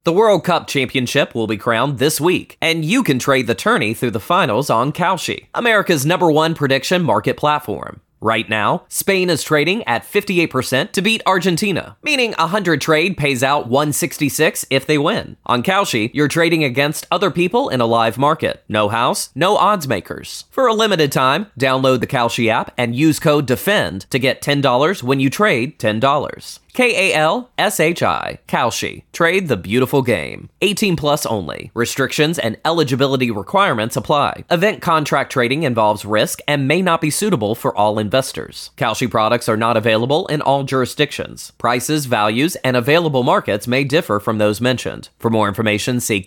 The World Cup Championship will be crowned this week, and you can trade the tourney through the finals on Kalshi, America's #1 prediction market platform. Right now, Spain is trading at 58% to beat Argentina, meaning 100 trade pays out 166 if they win. On Kalshi, you're trading against other people in a live market. No house, no odds makers. For a limited time, download the Kalshi app and use code DEFEND to get $10 when you trade $10. Kalshi. Kalshi. Trade the beautiful game. 18 plus only. Restrictions and eligibility requirements apply. Event contract trading involves risk and may not be suitable for all investors. Kalshi products are not available in all jurisdictions. Prices, values, and available markets may differ from those mentioned. For more information, see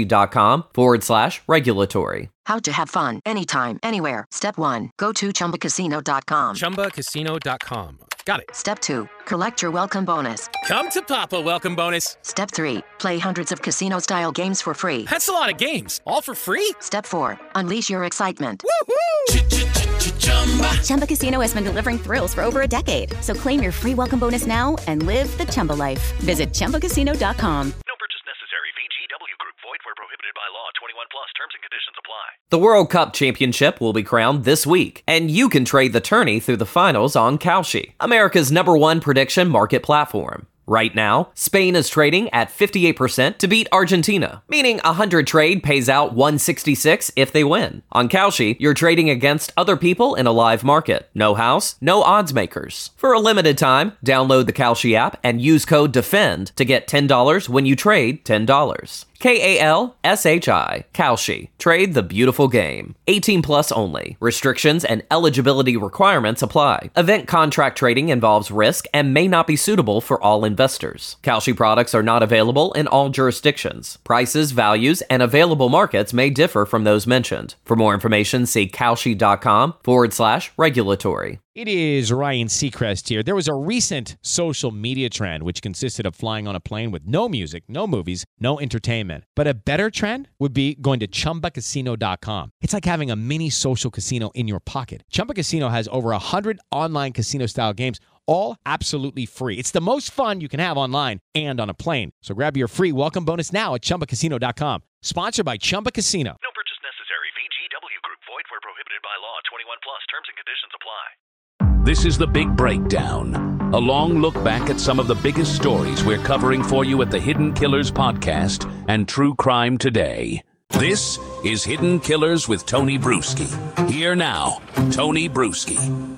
Kalshi.com/regulatory. How to have fun anytime, anywhere. Step 1. Go to ChumbaCasino.com. ChumbaCasino.com. Got it. Step 2. Collect your welcome bonus. Come to Papa welcome bonus. Step 3. Play hundreds of casino-style games for free. That's a lot of games. All for free? Step 4. Unleash your excitement. Woohoo! Chumba Casino has been delivering thrills for over a decade. So claim your free welcome bonus now and live the Chumba life. Visit ChumbaCasino.com. No purchase necessary. VGW Group. Void where prohibited by law. 21 plus. Terms and conditions apply. The World Cup Championship will be crowned this week, and you can trade the tourney through the finals on Kalshi, America's #1 prediction market platform. Right now, Spain is trading at 58% to beat Argentina, meaning 100 trade pays out 166 if they win. On Kalshi, you're trading against other people in a live market. No house, no odds makers. For a limited time, download the Kalshi app and use code DEFEND to get $10 when you trade $10. Kalshi. Kalshi. Trade the beautiful game. 18 plus only. Restrictions and eligibility requirements apply. Event contract trading involves risk and may not be suitable for all investors. Kalshi products are not available in all jurisdictions. Prices, values, and available markets may differ from those mentioned. For more information, see Kalshi.com/regulatory. It is Ryan Seacrest here. There was a recent social media trend which consisted of flying on a plane with no music, no movies, no entertainment. But a better trend would be going to ChumbaCasino.com. It's like having a mini social casino in your pocket. Chumba Casino has over 100 online casino-style games, all absolutely free. It's the most fun you can have online and on a plane. So grab your free welcome bonus now at ChumbaCasino.com. Sponsored by Chumba Casino. No purchase necessary. VGW Group. Void where prohibited by law. 21 plus. Terms and conditions apply. This is The Big Breakdown, a long look back at some of the biggest stories we're covering for you at the Hidden Killers podcast and True Crime Today. This is Hidden Killers with Tony Bruschi. Here now, Tony Bruschi.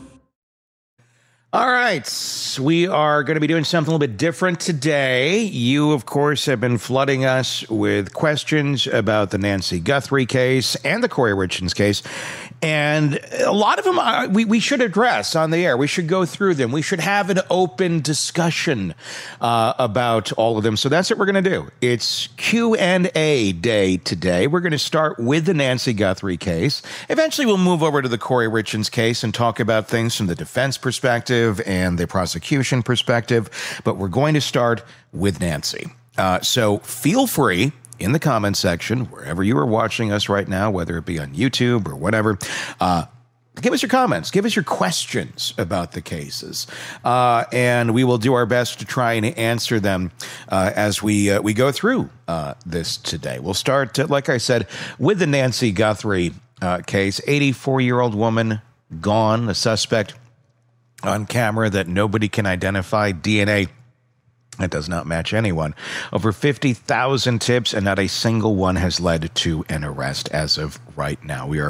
All right, we are going to be doing something a little bit different today. You, of course, have been flooding us with questions about the Nancy Guthrie case and the Corey Richards case. And a lot of them we should address on the air. We should go through them. We should have an open discussion about all of them. So that's what we're going to do. It's Q&A day today. We're going to start with the Nancy Guthrie case. Eventually, we'll move over to the Corey Richards case and talk about things from the defense perspective and the prosecution perspective. But we're going to start with Nancy. So feel free in the comment section, wherever you are watching us right now, whether it be on YouTube or whatever, give us your comments. Give us your questions about the cases. And we will do our best to try and answer them as we go through this today. We'll start, like I said, with the Nancy Guthrie case. 84-year-old woman gone, a suspect on camera that nobody can identify, DNA that does not match anyone. Over 50,000 tips, and not a single one has led to an arrest as of right now. We are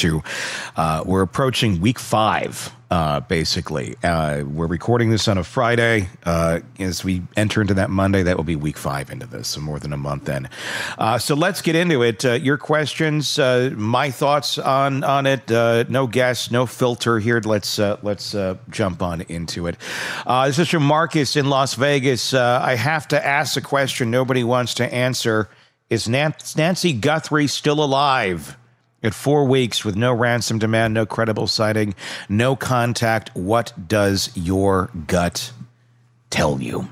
we're approaching week 5, basically. We're recording this on a Friday. As we enter into that Monday, that will be week 5 into this, so more than a month in. So let's get into it. Your questions, my thoughts on it. No guess, no filter here. Let's jump on into it. This is from Marcus in Las Vegas. I have to ask a question nobody wants to answer. Is Nancy Guthrie still alive? At 4 weeks with no ransom demand, no credible sighting, no contact, what does your gut tell you?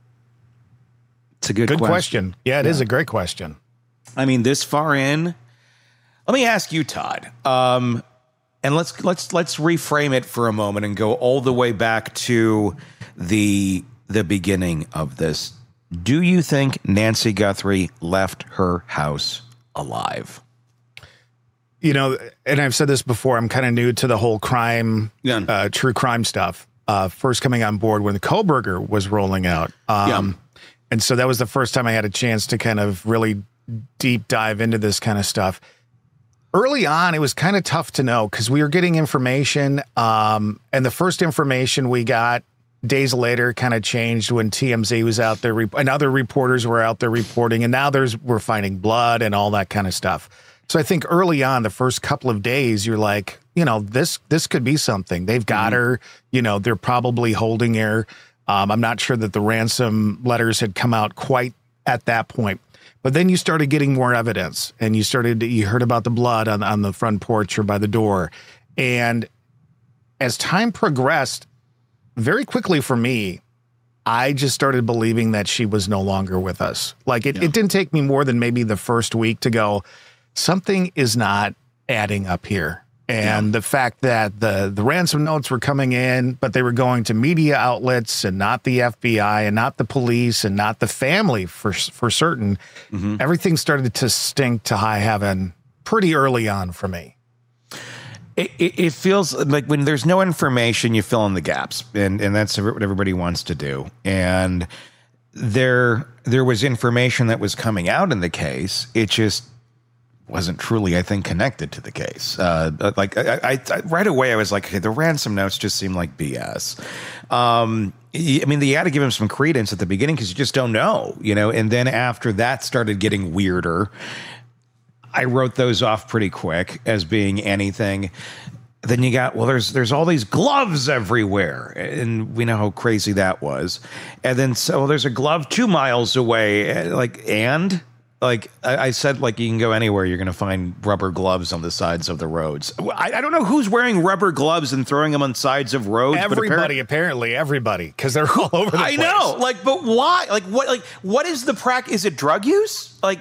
It's a good question. Yeah, it is a great question. I mean, this far in, let me ask you, Todd. And let's reframe it for a moment and go all the way back to the beginning of this. Do you think Nancy Guthrie left her house alive? You know, and I've said this before, I'm kind of new to the whole crime, true crime stuff. First coming on board when the Kohlberger was rolling out. And so that was the first time I had a chance to kind of really deep dive into this kind of stuff. Early on, it was kind of tough to know because we were getting information, and the first information we got days later kind of changed when TMZ was out there and other reporters were out there reporting, and now we're finding blood and all that kind of stuff. So I think early on, the first couple of days, you're like, you know, this could be something. They've got her, you know, they're probably holding her. I'm not sure that the ransom letters had come out quite at that point. But then you started getting more evidence, and you heard about the blood on the front porch or by the door. And as time progressed, very quickly for me, I just started believing that she was no longer with us. Like it didn't take me more than maybe the first week to go, something is not adding up here. And the fact that the ransom notes were coming in, but they were going to media outlets and not the FBI and not the police and not the family for certain, everything started to stink to high heaven pretty early on for me. It feels like when there's no information, you fill in the gaps, and that's what everybody wants to do. And there was information that was coming out in the case. It just wasn't truly, I think, connected to the case. I right away, I was like, okay, the ransom notes just seem like BS. I mean, they had to give him some credence at the beginning because you just don't know, you know. And then after that started getting weirder, I wrote those off pretty quick as being anything. Then you got, well, there's all these gloves everywhere, and we know how crazy that was. And then so there's a glove 2 miles away, I said, like, you can go anywhere, you're going to find rubber gloves on the sides of the roads. I don't know who's wearing rubber gloves and throwing them on sides of roads. Everybody, apparently everybody, because they're all over the place. I know, but why? What is the practice? Is it drug use? But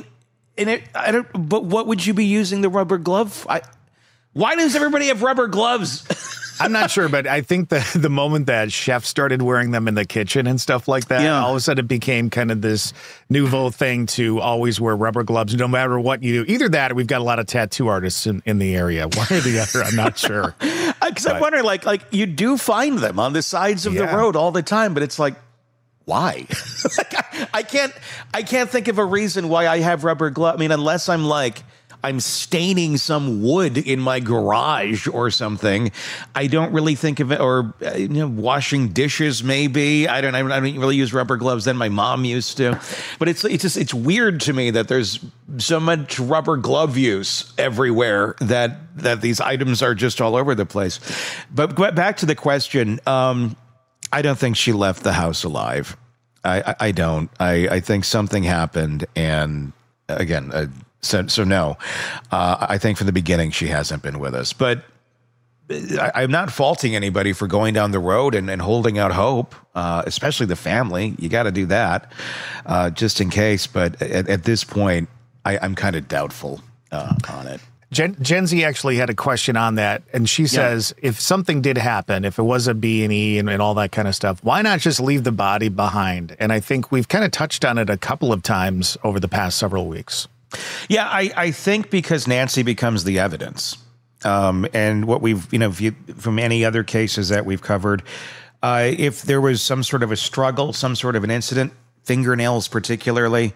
what would you be using the rubber glove? Why does everybody have rubber gloves? I'm not sure, but I think the moment that chefs started wearing them in the kitchen and stuff like that, all of a sudden it became kind of this nouveau thing to always wear rubber gloves, no matter what you do. Either that or we've got a lot of tattoo artists in the area. One or the other, I'm not sure. Because I'm wondering, like you do find them on the sides of the road all the time, but it's like, why? I can't think of a reason why I have rubber gloves. I mean, unless I'm staining some wood in my garage or something. I don't really think of it, or washing dishes maybe. I don't really use rubber gloves than my mom used to. But it's weird to me that there's so much rubber glove use everywhere that these items are just all over the place. But back to the question, I don't think she left the house alive. I don't. I think something happened, and again. So no, I think from the beginning she hasn't been with us. But I'm not faulting anybody for going down the road and holding out hope, especially the family. You got to do that just in case. But at this point, I'm kind of doubtful on it. Gen Z actually had a question on that, and she says, if something did happen, if it was a B&E and all that kind of stuff, why not just leave the body behind? And I think we've kind of touched on it a couple of times over the past several weeks. Yeah, I think because Nancy becomes the evidence. And what we've, from any other cases that we've covered, if there was some sort of a struggle, some sort of an incident, fingernails particularly,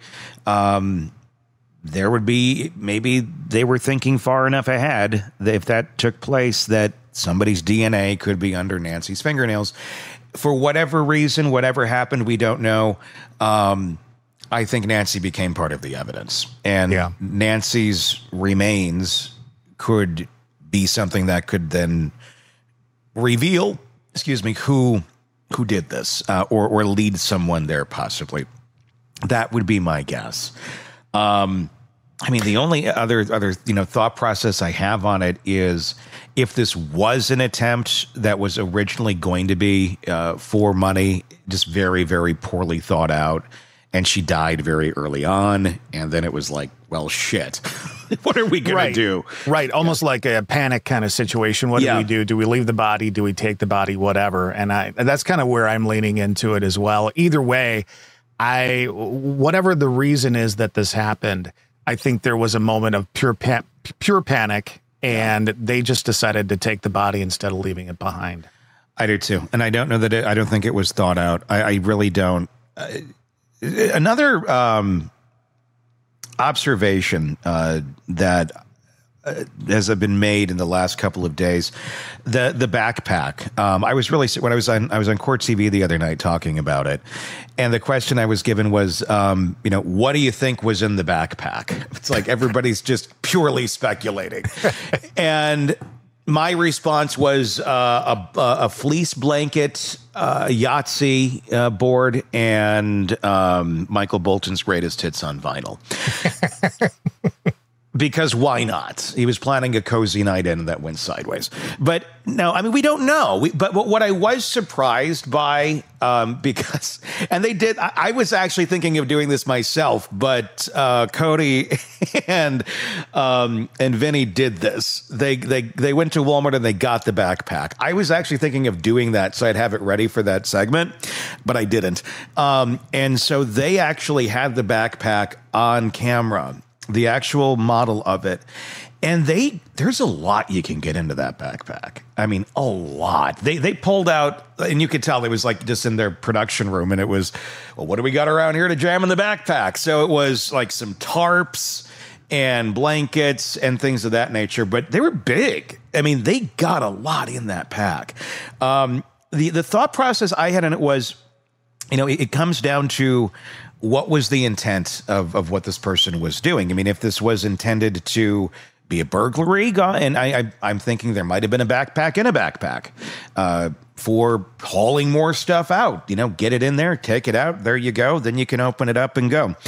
there would be, maybe they were thinking far enough ahead that if that took place, that somebody's DNA could be under Nancy's fingernails. For whatever reason, whatever happened, we don't know. I think Nancy became part of the evidence, and Nancy's remains could be something that could then reveal, who did this, or lead someone there possibly. That would be my guess. I mean, the only other thought process I have on it is if this was an attempt that was originally going to be for money, just very, very poorly thought out. And she died very early on, and then it was like, well, shit. What are we going to do? Right, almost like a panic kind of situation. What do we do? Do we leave the body? Do we take the body? Whatever. And that's kind of where I'm leaning into it as well. Either way, Whatever the reason is that this happened, I think there was a moment of pure panic, and they just decided to take the body instead of leaving it behind. I do too, and I don't know that I don't think it was thought out. I really don't. Another observation that has been made in the last couple of days, the backpack. I was on Court TV the other night talking about it, and the question I was given was, what do you think was in the backpack? It's like everybody's just purely speculating, and my response was a fleece blanket, a Yahtzee board, and Michael Bolton's Greatest Hits on vinyl. Because why not? He was planning a cozy night in that went sideways. But no, I mean, we don't know. But what I was surprised by, because, and they did, I was actually thinking of doing this myself, but Cody and Vinny did this. They went to Walmart and they got the backpack. I was actually thinking of doing that so I'd have it ready for that segment, but I didn't. And so they actually had the backpack on camera, the actual model of it. And there's a lot you can get into that backpack. I mean, a lot. They pulled out, and you could tell it was like just in their production room, and it was, well, what do we got around here to jam in the backpack? So it was like some tarps and blankets and things of that nature, but they were big. I mean, they got a lot in that pack. The thought process I had in it was, it comes down to, what was the intent of what this person was doing? I mean, if this was intended to be a burglary, and I'm thinking there might have been a backpack in a backpack for hauling more stuff out. Get it in there, take it out. There you go. Then you can open it up and go.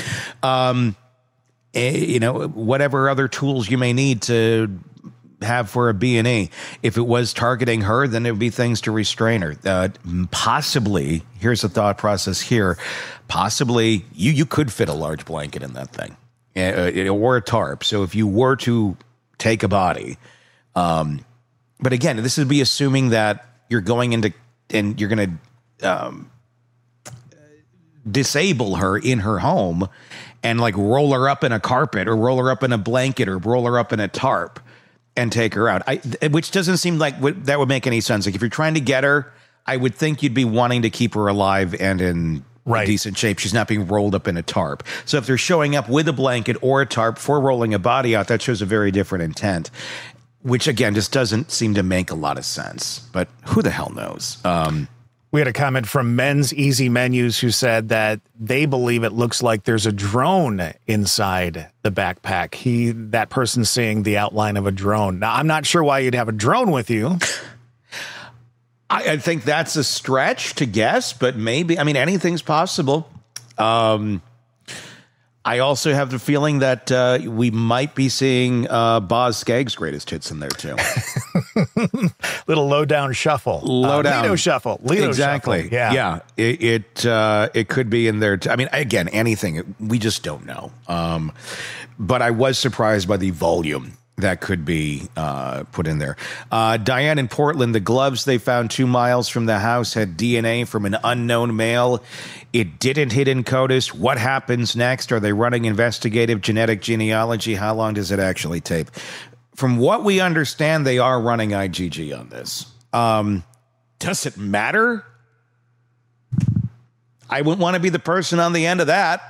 Whatever other tools you may need to have for a B&E. If it was targeting her, then it would be things to restrain her. Possibly, here's the thought process here, possibly you could fit a large blanket in that thing, or a tarp. So if you were to take a body, but again, this would be assuming that you're going into, and you're going to disable her in her home and like roll her up in a carpet or roll her up in a blanket or roll her up in a tarp and take her out, which doesn't seem like that would make any sense. Like if you're trying to get her, I would think you'd be wanting to keep her alive and in decent shape. She's not being rolled up in a tarp. So if they're showing up with a blanket or a tarp for rolling a body out, that shows a very different intent, which again, just doesn't seem to make a lot of sense, but who the hell knows? We had a comment from Men's Easy Menus who said that they believe it looks like there's a drone inside the backpack. That person's seeing the outline of a drone. Now, I'm not sure why you'd have a drone with you. I think that's a stretch to guess, but maybe, I mean, anything's possible. I also have the feeling that we might be seeing Boz Scaggs' Greatest Hits in there too. Little low-down shuffle. Lido shuffle. Exactly. Shuffle. Yeah. It could be in there. I mean, again, anything. We just don't know. But I was surprised by the volume that could be put in there. Diane in Portland, the gloves they found 2 miles from the house had DNA from an unknown male. It didn't hit in CODIS. What happens next? Are they running investigative genetic genealogy? How long does it actually take? From what we understand, they are running IGG on this. Does it matter? I wouldn't want to be the person on the end of that.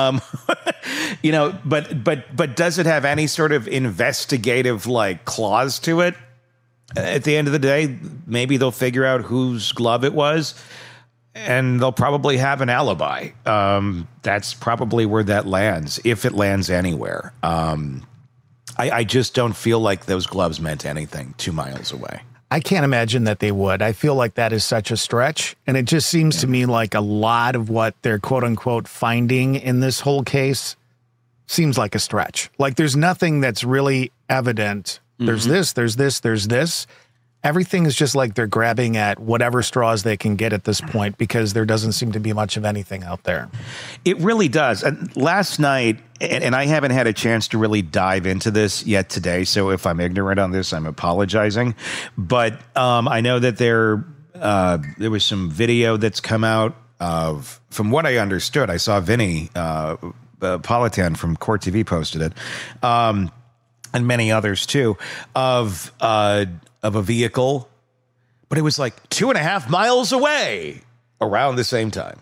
But does it have any sort of investigative like clause to it? At the end of the day, maybe they'll figure out whose glove it was, and they'll probably have an alibi. That's probably where that lands, if it lands anywhere. I just don't feel like those gloves meant anything 2 miles away. I can't imagine that they would. I feel like that is such a stretch. And it just seems to me like a lot of what they're quote unquote finding in this whole case seems like a stretch. Like there's nothing that's really evident. There's this, there's this, there's this. Everything is just like they're grabbing at whatever straws they can get at this point because there doesn't seem to be much of anything out there. It really does. And last night, and I haven't had a chance to really dive into this yet today, so if I'm ignorant on this, I'm apologizing. But I know that there was some video that's come out from what I understood, I saw Vinny Politan from Court TV posted it, and many others too, of a vehicle, but it was like 2.5 miles away around the same time.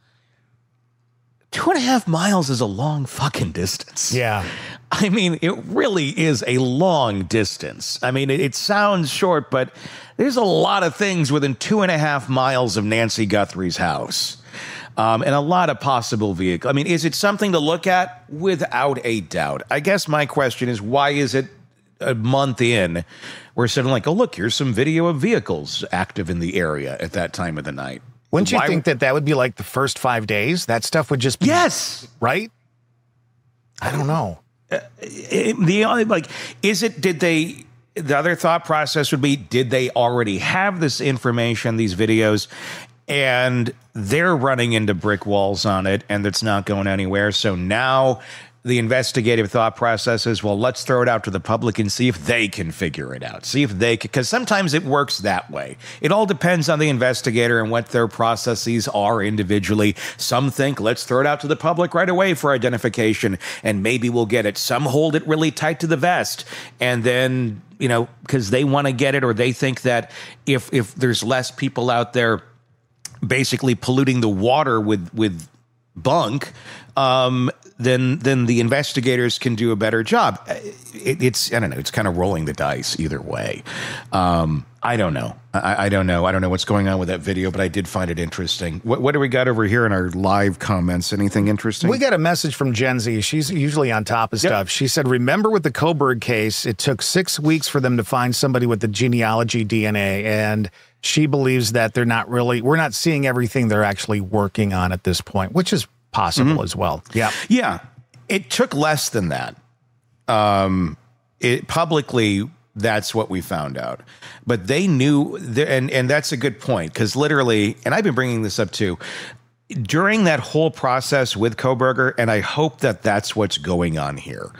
2.5 miles is a long fucking distance. Yeah. I mean, it really is a long distance. I mean, it sounds short, but there's a lot of things within 2.5 miles of Nancy Guthrie's house. And a lot of possible vehicles. I mean, is it something to look at? Without a doubt. I guess my question is, why is it a month in, we're suddenly like, oh, look, here's some video of vehicles active in the area at that time of the night? Wouldn't you think that would be like the first 5 days? That stuff would just be... Yes. Right? I don't know. The other thought process would be, did they already have this information, these videos, and they're running into brick walls on it, and it's not going anywhere? So now the investigative thought process is, well, let's throw it out to the public and see if they can figure it out. See if they can, because sometimes it works that way. It all depends on the investigator and what their processes are individually. Some think, let's throw it out to the public right away for identification, and maybe we'll get it. Some hold it really tight to the vest, and then, because they want to get it, or they think that if there's less people out there basically polluting the water with bunk, then the investigators can do a better job. It's I don't know. It's kind of rolling the dice either way. I don't know. I don't know. I don't know what's going on with that video, but I did find it interesting. What do we got over here in our live comments? Anything interesting? We got a message from Gen Z. She's usually on top of stuff. She said, remember with the Koberg case, it took 6 weeks for them to find somebody with the genealogy DNA, and she believes that we're not seeing everything they're actually working on at this point, which is possible as well. Yeah. Yeah. It took less than that. Publicly, that's what we found out. But they knew, and that's a good point, because literally, and I've been bringing this up too, during that whole process with Kohberger, and I hope that that's what's going on here.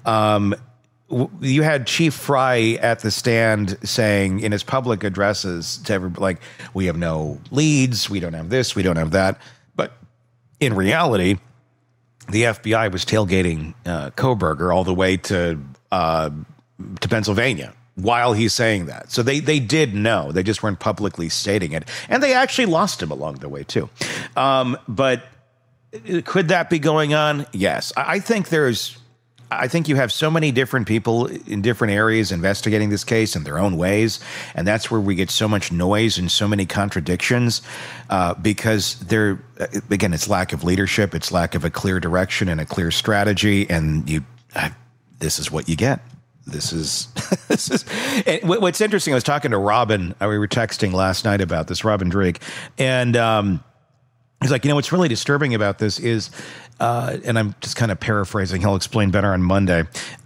You had Chief Fry at the stand saying in his public addresses to everybody, like, we have no leads, we don't have this, we don't have that. But in reality, the FBI was tailgating Kohberger all the way to Pennsylvania while he's saying that. So they did know. They just weren't publicly stating it. And they actually lost him along the way, too. But could that be going on? Yes. I think you have so many different people in different areas investigating this case in their own ways, and that's where we get so much noise and so many contradictions, because again, it's lack of leadership, it's lack of a clear direction and a clear strategy, and this is what you get. This is what's interesting. I was talking to Robin. We were texting last night about this, Robin Drake, and he's like, what's really disturbing about this is, and I'm just kind of paraphrasing, he'll explain better on Monday.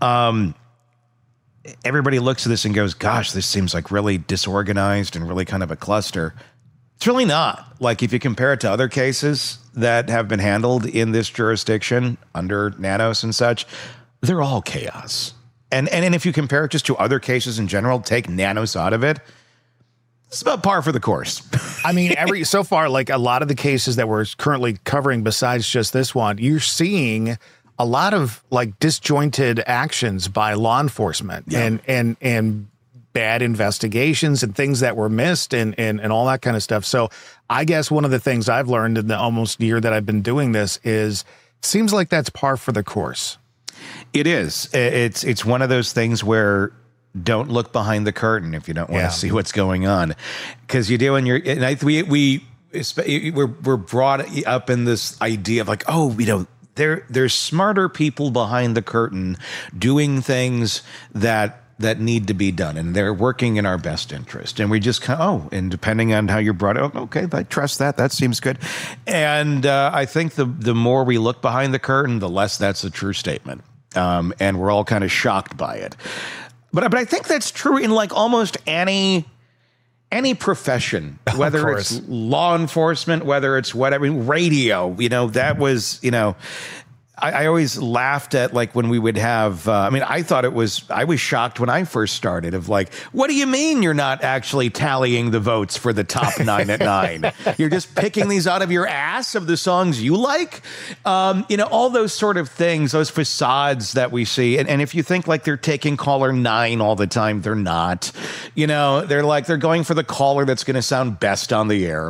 Everybody looks at this and goes, gosh, this seems like really disorganized and really kind of a cluster. It's really not. Like, if you compare it to other cases that have been handled in this jurisdiction under Nanos and such, they're all chaos. And if you compare it just to other cases in general, take Nanos out of it, it's about par for the course. I mean, so far, like a lot of the cases that we're currently covering, besides just this one, you're seeing a lot of like disjointed actions by law enforcement and bad investigations and things that were missed and all that kind of stuff. So I guess one of the things I've learned in the almost year that I've been doing this is it seems like that's par for the course. It is. It's one of those things where don't look behind the curtain if you don't want to see what's going on, because you do. And we're brought up in this idea of like, there's smarter people behind the curtain doing things that need to be done, and they're working in our best interest. And we just and depending on how you're brought up, okay, I trust that. That seems good. And I think the more we look behind the curtain, the less that's a true statement. And we're all kind of shocked by it. But I think that's true in like almost any profession, whether it's law enforcement, whether it's whatever, radio, that was, I always laughed at like when we would have, I was shocked when I first started of like, what do you mean you're not actually tallying the votes for the top 9 at 9? You're just picking these out of your ass of the songs you like? All those sort of things, those facades that we see. And if you think like they're taking caller 9 all the time, they're not. They're going for the caller that's going to sound best on the air.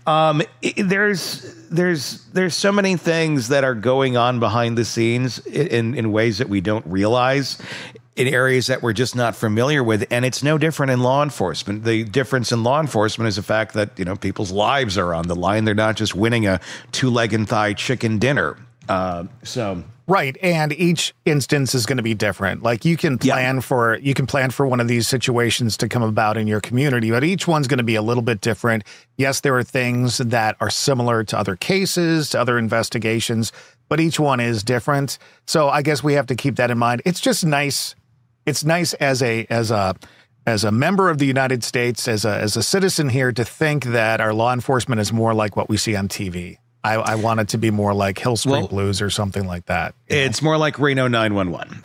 There's so many things that are going on behind the scenes in ways that we don't realize, in areas that we're just not familiar with. And it's no different in law enforcement. The difference in law enforcement is the fact that, people's lives are on the line. They're not just winning a 2-leg and thigh chicken dinner. Right, and each instance is going to be different. Like you can plan for one of these situations to come about in your community, but each one's going to be a little bit different. Yes, there are things that are similar to other cases, to other investigations, but each one is different. So I guess we have to keep that in mind. It's just nice. It's nice as a member of the United States, as a citizen here, to think that our law enforcement is more like what we see on TV. I want it to be more like Hill Street Blues or something like that. It's more like Reno 911.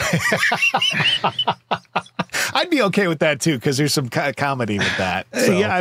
I'd be okay with that too, because there's some comedy with that. So. Yeah,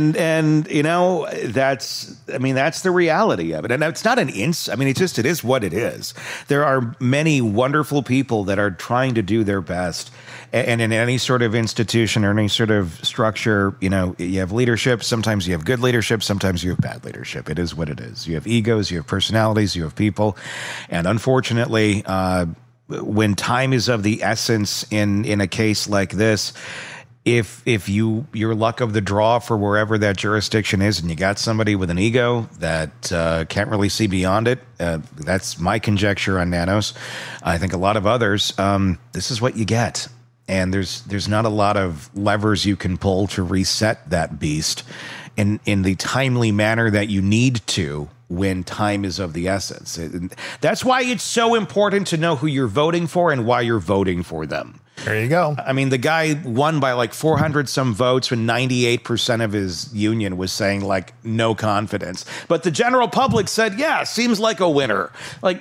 that's the reality of it, and it's not it is what it is. There are many wonderful people that are trying to do their best, and in any sort of institution or any sort of structure, you have leadership. Sometimes you have good leadership, sometimes you have bad leadership. It is what it is. You have egos, you have personalities, you have people, and unfortunately, when time is of the essence in a case like this, if your luck of the draw for wherever that jurisdiction is, and you got somebody with an ego that can't really see beyond it, that's my conjecture on Nanos. I think a lot of others, this is what you get. And there's not a lot of levers you can pull to reset that beast in the timely manner that you need to when time is of the essence. That's why it's so important to know who you're voting for and why you're voting for them. There you go. I mean, the guy won by like 400 some votes when 98% of his union was saying like no confidence. But the general public said, yeah, seems like a winner. Like,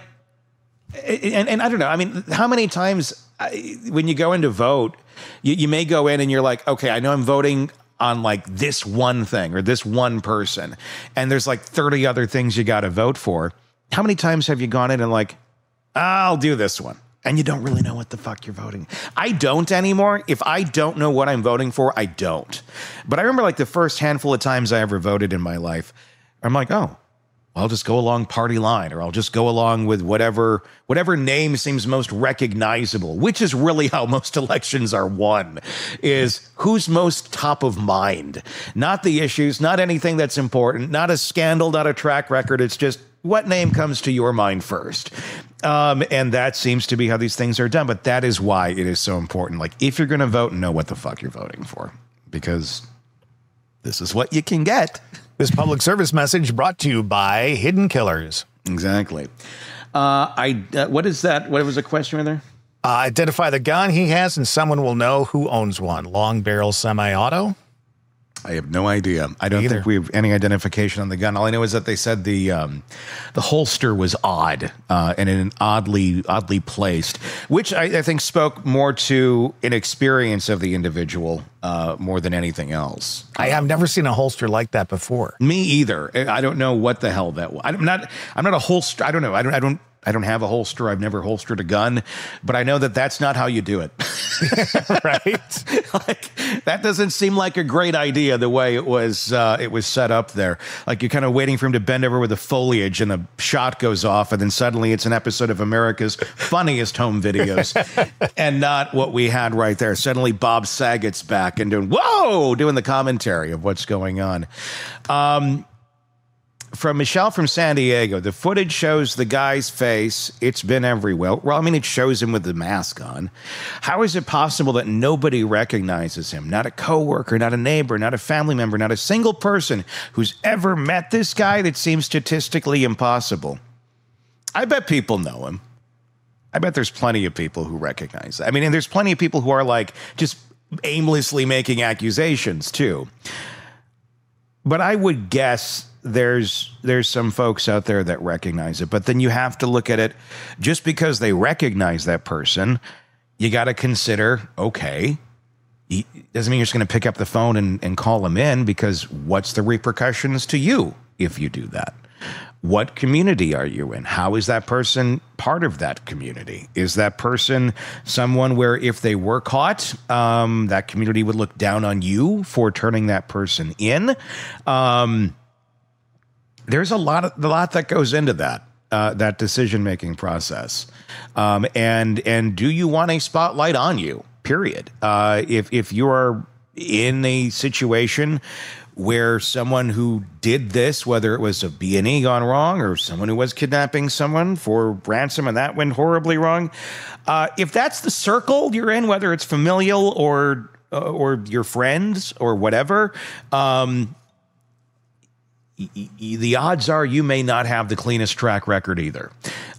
and I don't know. I mean, how many times when you go in to vote, you may go in and you're like, okay, I know I'm voting on like this one thing or this one person, and there's like 30 other things you got to vote for. How many times have you gone in and like, I'll do this one, and you don't really know what the fuck you're voting? I don't anymore. If I don't know what I'm voting for, I don't. But I remember like the first handful of times I ever voted in my life, I'm like, oh, I'll just go along party line, or I'll just go along with whatever name seems most recognizable, which is really how most elections are won, is who's most top of mind. Not the issues, not anything that's important, not a scandal, not a track record. It's just what name comes to your mind first. And that seems to be how these things are done. But that is why it is so important. Like, if you're going to vote, know what the fuck you're voting for, because this is what you can get. This public service message brought to you by Hidden Killers. Exactly. What is that? What was the question right there? Identify the gun he has, and someone will know who owns one. Long barrel semi-auto. I have no idea. I don't think we have any identification on the gun. All I know is that they said the holster was odd and oddly placed, which I think spoke more to an experience of the individual more than anything else. I have never seen a holster like that before. Me either. I don't know what the hell that was. I'm not a holster. I don't know. I don't have a holster. I've never holstered a gun, but I know that that's not how you do it. Right? Like, that doesn't seem like a great idea the way it was set up there. Like, you're kind of waiting for him to bend over with the foliage and the shot goes off, and then suddenly it's an episode of America's Funniest Home Videos and not what we had right there. Suddenly Bob Saget's back and doing the commentary of what's going on. From Michelle from San Diego, the footage shows the guy's face. It's been everywhere. Well, I mean, it shows him with the mask on. How is it possible that nobody recognizes him? Not a coworker, not a neighbor, not a family member, not a single person who's ever met this guy? That seems statistically impossible. I bet people know him. I bet there's plenty of people who recognize that. I mean, and there's plenty of people who are like just aimlessly making accusations too. But I would guess there's some folks out there that recognize it, but then you have to look at it. Just because they recognize that person, you got to consider, okay, doesn't mean you're just going to pick up the phone and call them in, because what's the repercussions to you if you do that? What community are you in? How is that person part of that community? Is that person someone where if they were caught, that community would look down on you for turning that person in? There's a lot that goes into that decision-making process. And do you want a spotlight on you? Period. If you're in a situation where someone who did this, whether it was a B&E gone wrong or someone who was kidnapping someone for ransom and that went horribly wrong, if that's the circle you're in, whether it's familial or your friends or whatever, the odds are you may not have the cleanest track record either.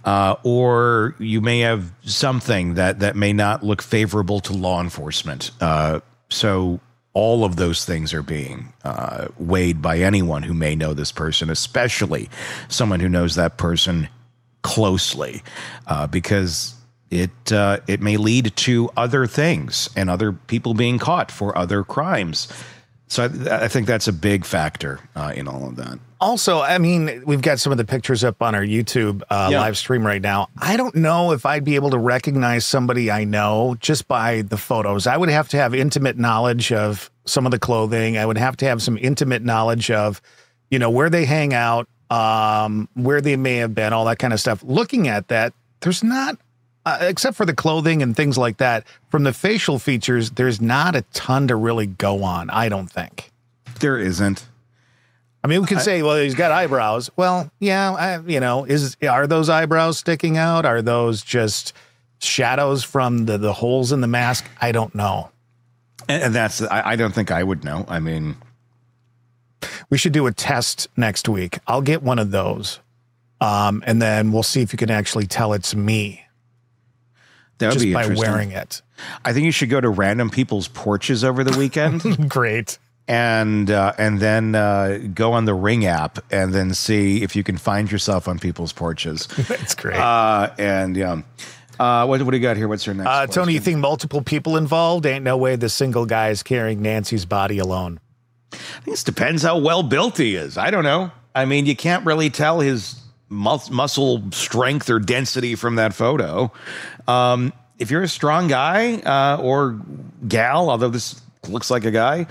Or you may have something that may not look favorable to law enforcement. So all of those things are being weighed by anyone who may know this person, especially someone who knows that person closely, because it may lead to other things and other people being caught for other crimes. So I think that's a big factor in all of that. Also, I mean, we've got some of the pictures up on our YouTube live stream right now. I don't know if I'd be able to recognize somebody I know just by the photos. I would have to have intimate knowledge of some of the clothing. I would have to have some intimate knowledge of, where they hang out, where they may have been, all that kind of stuff. Looking at that, there's not, except for the clothing and things like that, from the facial features, there's not a ton to really go on, I don't think. There isn't. I mean, we could say, well, he's got eyebrows. Well, yeah, are those eyebrows sticking out? Are those just shadows from the holes in the mask? I don't know. And I don't think I would know. I mean, we should do a test next week. I'll get one of those. And then we'll see if you can actually tell it's me. That would be interesting. Just by wearing it. I think you should go to random people's porches over the weekend. Great. And then go on the Ring app and then see if you can find yourself on people's porches. That's great. What do you got here? What's your next Tony, you think multiple people involved? Ain't no way the single guy is carrying Nancy's body alone. I think it depends how well built he is. I don't know. I mean, you can't really tell his muscle strength or density from that photo. If you're a strong guy or gal, although this looks like a guy,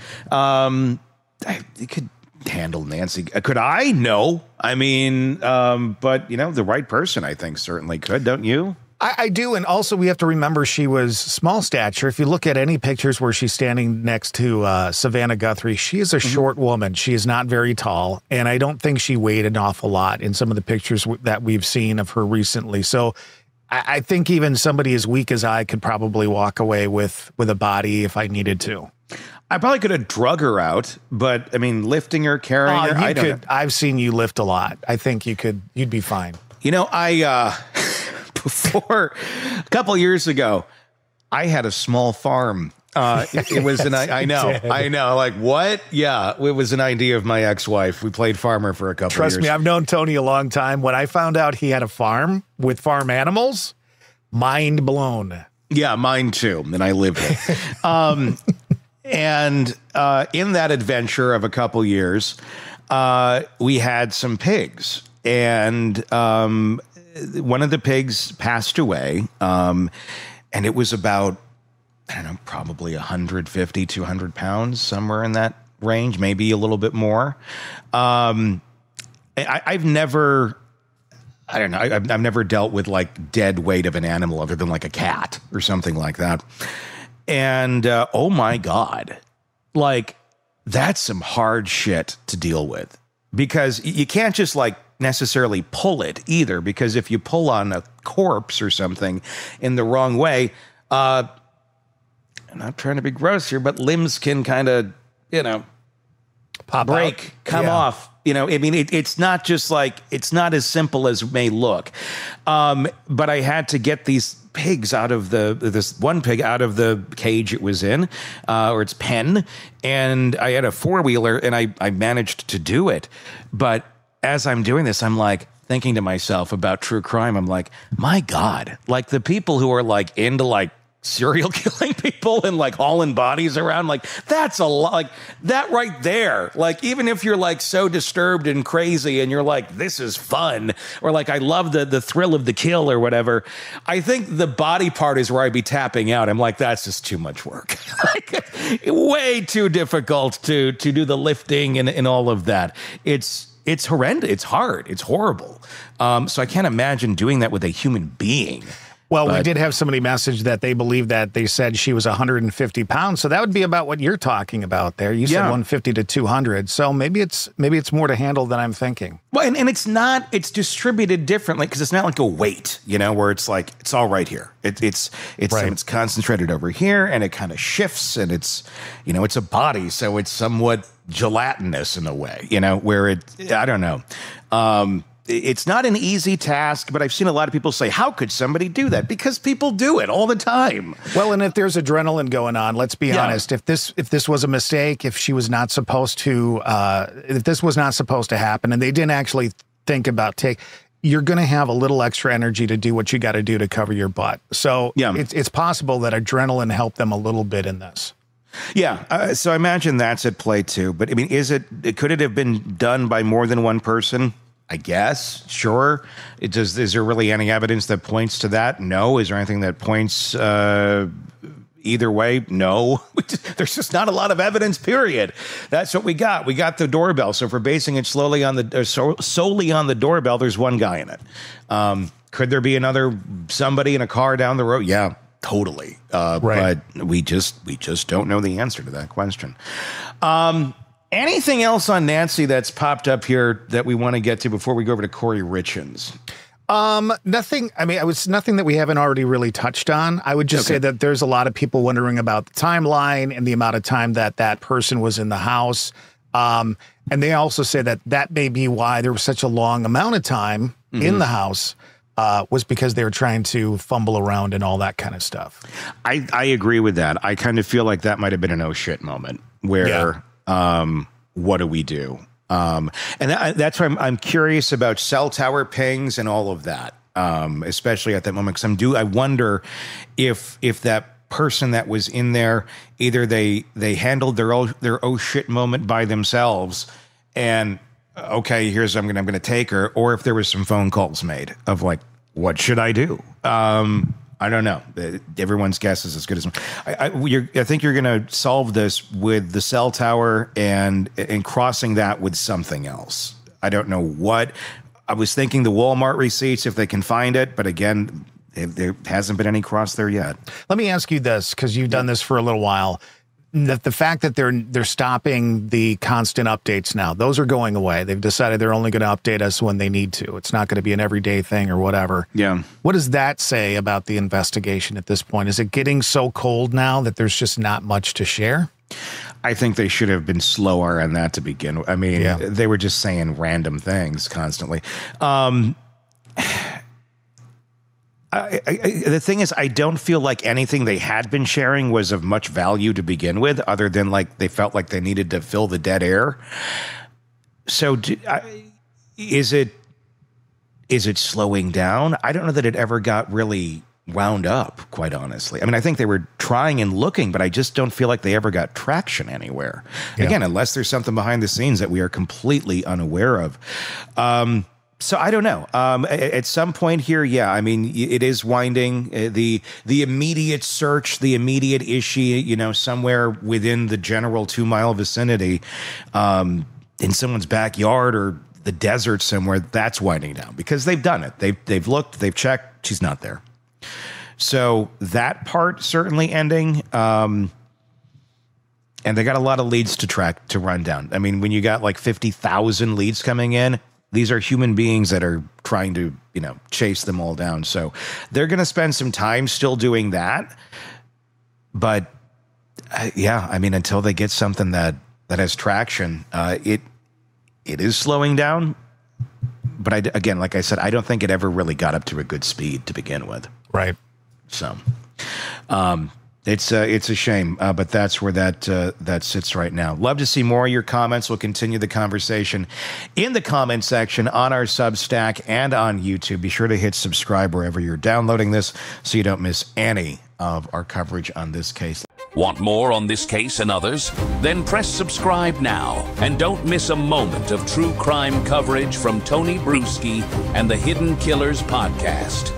you could handle Nancy. Could I? No. I mean, but the right person, I think, certainly could, don't you? I do, and also we have to remember she was small stature. If you look at any pictures where she's standing next to Savannah Guthrie, she is a short woman. She is not very tall, and I don't think she weighed an awful lot in some of the pictures that we've seen of her recently. So I think even somebody as weak as I could probably walk away with a body if I needed to. I probably could have drug her out, but I mean, lifting her, carrying her, I don't know. I've seen you lift a lot. I think you'd be fine. Before a couple years ago, I had a small farm. It was I know. Like what? Yeah, it was an idea of my ex-wife. We played farmer for a couple of years. Trust me, I've known Tony a long time. When I found out he had a farm with farm animals, mind blown. Yeah, mine too. And I lived it. And in that adventure of a couple years, we had some pigs, and one of the pigs passed away, and it was about, I don't know, probably 150, 200 pounds, somewhere in that range, maybe a little bit more. I've never dealt with like dead weight of an animal other than like a cat or something like that. And oh my God, like that's some hard shit to deal with, because you can't just like necessarily pull it either, because if you pull on a corpse or something in the wrong way, I'm not trying to be gross here, but limbs can kind of, pop break, out. come off. I mean, it's not just like, it's not as simple as it may look. But I had to get these pigs out of this one pig out of the cage it was in, or its pen. And I had a 4-wheeler and I managed to do it. But as I'm doing this, I'm like thinking to myself about true crime. I'm like, my God, like the people who are like into like serial killing people and like hauling bodies around, like that's a lot, like that right there. Like, even if you're like so disturbed and crazy and you're like, this is fun, or like, I love the thrill of the kill or whatever, I think the body part is where I'd be tapping out. I'm like, that's just too much work. Like, way too difficult to do the lifting and all of that. It's horrendous. It's hard. It's horrible. So I can't imagine doing that with a human being. Well, we did have somebody message that they believe that they said she was 150 pounds. So that would be about what you're talking about there. You said 150 to 200. So maybe it's more to handle than I'm thinking. Well, and it's distributed differently because it's not like a weight, where it's like, it's all right here. It's concentrated over here and it kind of shifts and it's a body. So it's somewhat gelatinous in a way, where I don't know. It's not an easy task, but I've seen a lot of people say, how could somebody do that? Because people do it all the time. Well, and if there's adrenaline going on, let's be honest, if this was a mistake, if she was not supposed to, if this was not supposed to happen and they didn't actually think about you're going to have a little extra energy to do what you got to do to cover your butt. So it's possible that adrenaline helped them a little bit in this. Yeah. So I imagine that's at play too. But I mean, could it have been done by more than one person? I guess, sure. Is there really any evidence that points to that? No. Is there anything that points either way? No. There's just not a lot of evidence, period. That's what we got. We got the doorbell. So if we're basing it solely on the doorbell, there's one guy in it. Could there be somebody in a car down the road? Yeah, totally. But we just don't know the answer to that question. Anything else on Nancy that's popped up here that we want to get to before we go over to Corey Richins? Nothing. I mean, it's nothing that we haven't already really touched on. I would just say that there's a lot of people wondering about the timeline and the amount of time that person was in the house. And they also say that may be why there was such a long amount of time in the house. Was because they were trying to fumble around and all that kind of stuff. I agree with that. I kind of feel like that might have been an oh shit moment where, what do we do? And that's why I'm curious about cell tower pings and all of that, especially at that moment. Because I wonder if that person that was in there, either they handled their oh shit moment by themselves and okay, here's I'm gonna take her, or if there was some phone calls made of like, what should I do? I don't know. Everyone's guess is as good as mine. I think you're going to solve this with the cell tower and crossing that with something else. I don't know what. I was thinking the Walmart receipts, if they can find it. But again, there hasn't been any cross there yet. Let me ask you this, because you've done this for a little while. That the fact that they're stopping the constant updates now, those are going away. They've decided they're only going to update us when they need to. It's not going to be an everyday thing or whatever. Yeah. What does that say about the investigation at this point? Is it getting so cold now that there's just not much to share? I think they should have been slower on that to begin with. I mean, they were just saying random things constantly. The thing is, I don't feel like anything they had been sharing was of much value to begin with, other than like they felt like they needed to fill the dead air. So is it slowing down? I don't know that it ever got really wound up, quite honestly. I mean, I think they were trying and looking, but I just don't feel like they ever got traction anywhere. Yeah. Again, unless there's something behind the scenes that we are completely unaware of. So I don't know. At some point here, I mean, it is winding. The immediate search, the immediate issue, somewhere within the general 2-mile vicinity, in someone's backyard or the desert somewhere, that's winding down because they've done it. They've looked, they've checked. She's not there. So that part certainly ending. And they got a lot of leads to run down. I mean, when you got like 50,000 leads coming in, these are human beings that are trying to, chase them all down. So they're going to spend some time still doing that. But I mean, until they get something that has traction, it is slowing down. But again, like I said, I don't think it ever really got up to a good speed to begin with. Right. So, it's a shame, but that's where that sits right now. Love to see more of your comments. We'll continue the conversation in the comment section on our Substack and on YouTube. Be sure to hit subscribe wherever you're downloading this so you don't miss any of our coverage on this case. Want more on this case and others? Then press subscribe now and don't miss a moment of true crime coverage from Tony Bruschi and the Hidden Killers podcast.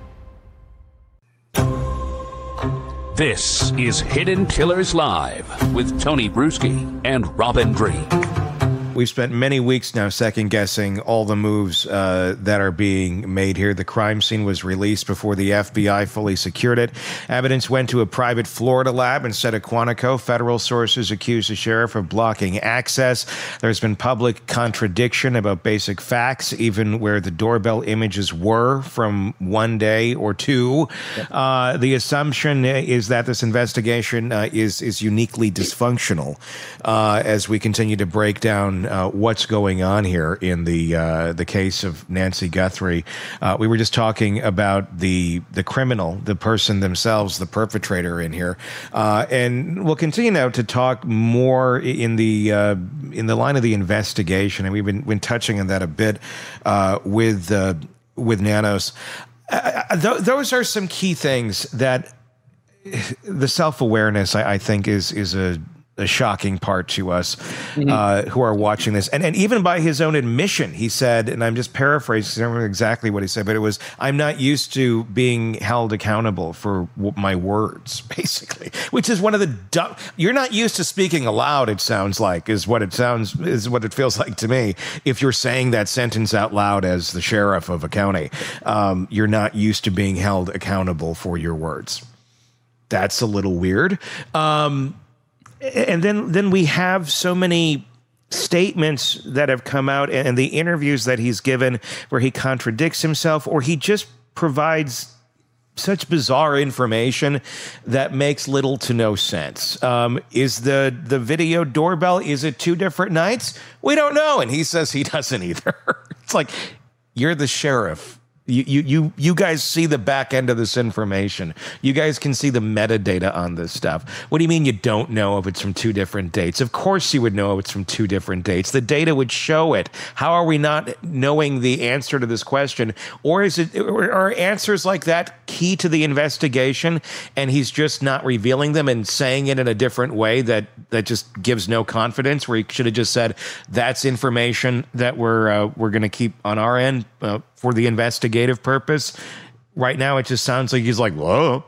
This is Hidden Killers Live with Tony Bruschi and Robin Dreeke. We've spent many weeks now second-guessing all the moves that are being made here. The crime scene was released before the FBI fully secured it. Evidence went to a private Florida lab instead of Quantico. Federal sources accuse the sheriff of blocking access. There's been public contradiction about basic facts, even where the doorbell images were from one day or two. The assumption is that this investigation is uniquely dysfunctional as we continue to break down what's going on here in the case of Nancy Guthrie. We were just talking about the criminal, the person themselves, the perpetrator in here, and we'll continue now to talk more in the line of the investigation, and we've been touching on that a bit with Nanos. Those are some key things that the self-awareness, I think, is a shocking part to us who are watching this. And even by his own admission, he said, and I'm just paraphrasing, I don't remember exactly what he said, but it was, I'm not used to being held accountable for my words, basically, which is one of the you're not used to speaking aloud, it sounds like, is what it feels like to me. If you're saying that sentence out loud as the sheriff of a county, you're not used to being held accountable for your words. That's a little weird. And then we have so many statements that have come out and the interviews that he's given where he contradicts himself or he just provides such bizarre information that makes little to no sense. Is the video doorbell, is it 2 different nights? We don't know. And he says he doesn't either. It's like, you're the sheriff. You guys see the back end of this information. You guys can see the metadata on this stuff. What do you mean you don't know if it's from 2 different dates? Of course you would know if it's from 2 different dates. The data would show it. How are we not knowing the answer to this question? Or are answers like that key to the investigation and he's just not revealing them and saying it in a different way that just gives no confidence, where he should have just said, that's information that we're going to keep on our end for the investigative purpose. Right now, it just sounds like he's like, whoa.